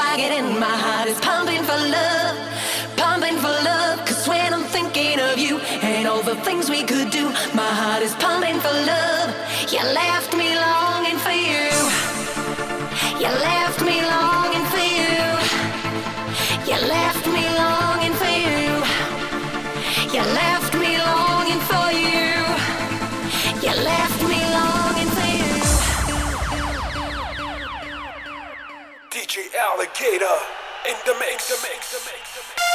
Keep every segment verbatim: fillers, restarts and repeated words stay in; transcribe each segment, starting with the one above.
I get in, my heart is pumping for love, pumping for love. Cause when I'm thinking of you and all the things we could do, my heart is pumping for love. You left me longing for you. You left me longing for you. You left me longing for you. You left me longing for you. You left me longing for you. D J Alligator in the mix, the mix, the mix, the mix.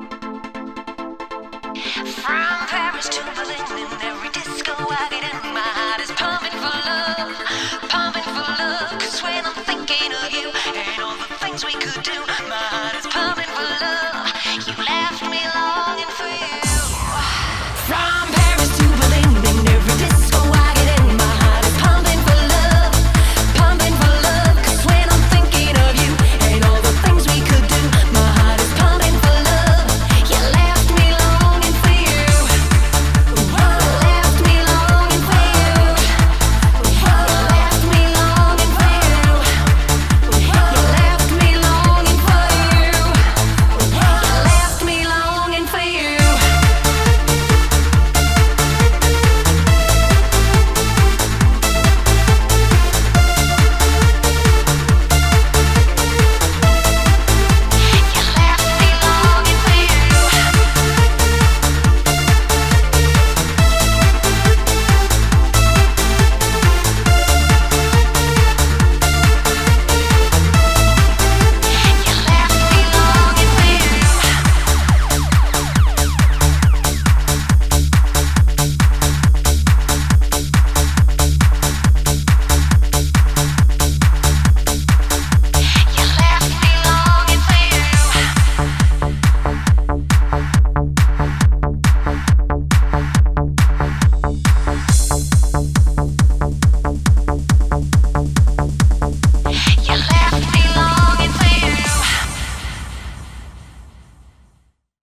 From Paris to Berlin, in every disco I get in, my